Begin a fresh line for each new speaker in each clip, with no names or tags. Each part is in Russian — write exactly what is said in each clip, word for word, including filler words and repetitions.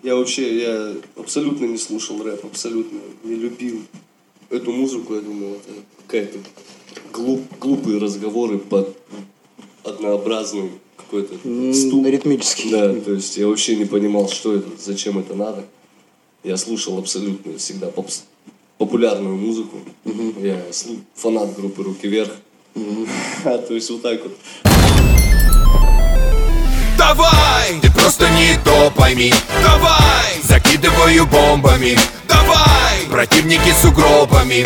Я вообще, я абсолютно не слушал рэп, абсолютно не любил эту музыку. Я думал, это какая-то глуп, глупые разговоры под однообразный какой-то стук.
Ритмический.
Да, то есть я вообще не понимал, что это, зачем это надо. Я слушал абсолютно всегда попс, популярную музыку. Угу. Я фанат группы «Руки вверх». Угу. А, то есть вот так вот.
Давай! Ты просто не то пойми. Давай! Закидываю бомбами. Давай! Противники с угробами.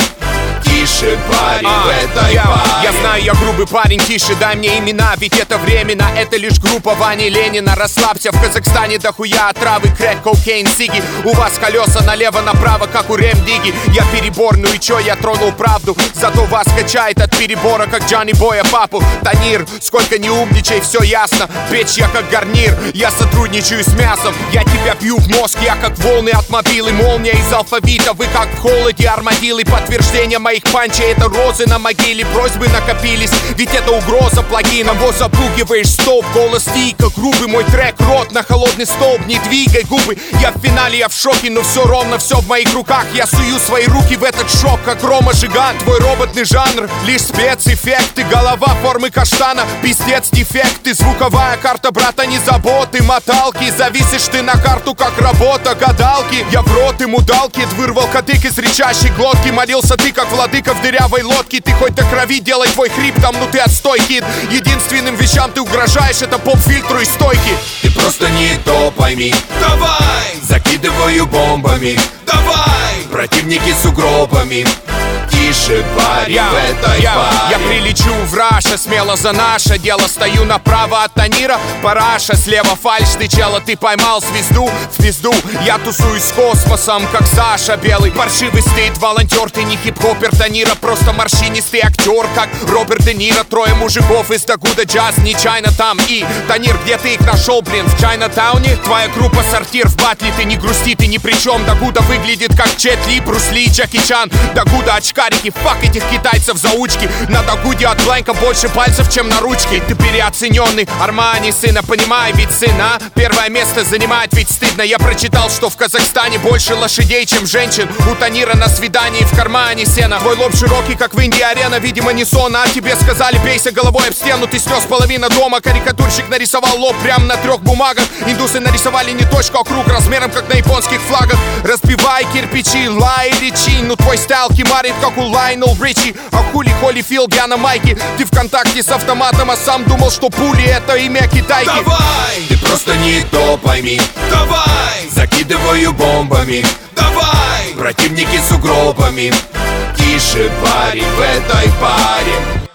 Тише, парень, а, в этой я, паре. Я знаю, я грубый парень, тише, дай мне имена. Ведь это временно, это лишь группа Вани Ленина. Расслабься, в Казахстане дохуя отравы, крэк, кокейн, сиги. У вас колеса налево-направо, как у Рэм-Диги. Я перебор, ну и чё, я тронул правду. Зато вас качает от перебора, как Джонни Боя папу. Танир, сколько не умничай, все ясно. Печь я как гарнир, я сотрудничаю с мясом. Я тебя пью в мозг, я как волны от мобилы. Молния из алфавита, вы как в холоде армадилы. Подтверждение моих панчей, это розы на могиле. Просьбы накопились, ведь это угроза плагином. Вот запугиваешь, стоп, голос тика. Грубый мой трек, рот на холодный столб. Не двигай губы, я в финале, я в шоке. Но все ровно, все в моих руках. Я сую свои руки в этот шок, как Рома Жиган. Твой роботный жанр, лишь спецэффекты. Голова формы каштана, пиздец дефекты. Звуковая карта, брата, не заботы. Моталки, зависишь ты на карту, как работа гадалки. Я в рот ему дал кид, вырвал кадык из рычащей глотки. Молился ты, как владыка в дырявой лодке. Ты хоть до крови делай твой хрип там, ну ты отстой, кид. Единственным вещам ты угрожаешь, это поп-фильтру и стойки. Ты просто не то пойми. Давай! Закидываю бомбами. Давай! Противники с угробами. Тише, парень, я, в этой я, паре. Я прилечу в Раша, смело за наше дело. Стою направо от Танира, параша. Слева фальш, ты чела, ты поймал звезду в пизду. Я тусуюсь с космосом, как Саша Белый. Паршивый стыд, волонтер, ты не хип-хопер Танира, просто морщинистый актер, как Роберт Де Ниро. Трое мужиков из Дагуда Джаз, нечаянно там. И, Танир, где ты их нашел, блин, в Чайнатауне? Твоя группа сортир в батле, ты не грусти, ты ни при чем. Дагуда выглядит как Чет Ли, Брус Ли, Джеки Чан. Дагуда очкарики, фак этих китайцев заучки. На Дагуде от бланка больше пальцев, чем на ручке. Ты переоцененный, Армани, сына, понимай, ведь сына первое место занимает, ведь стыдно. Я прочитал, что в Казахстане больше лошадей, чем женщин. У Танира на свидании в кармане сена. Твой лоб широкий, как в Индии арена, видимо не сон. А тебе сказали, бейся головой об стену. Ты снес половину дома, карикатурщик нарисовал лоб прямо на трех бумагах. Индусы нарисовали не точку, а круг размером, как на японских флагах. Разбивай кирпичи, лай речи. Ну твой стайл кимарит, как у Лайнел Ричи. А хули Холлифилд, я на майке. Ты в контакте с автоматом, а сам думал, что пули это имя китайки. Давай! Ты просто не то пойми. Давай! Закидываю бомбами. Давай! Противники с угробами. Тише, парень, в этой паре.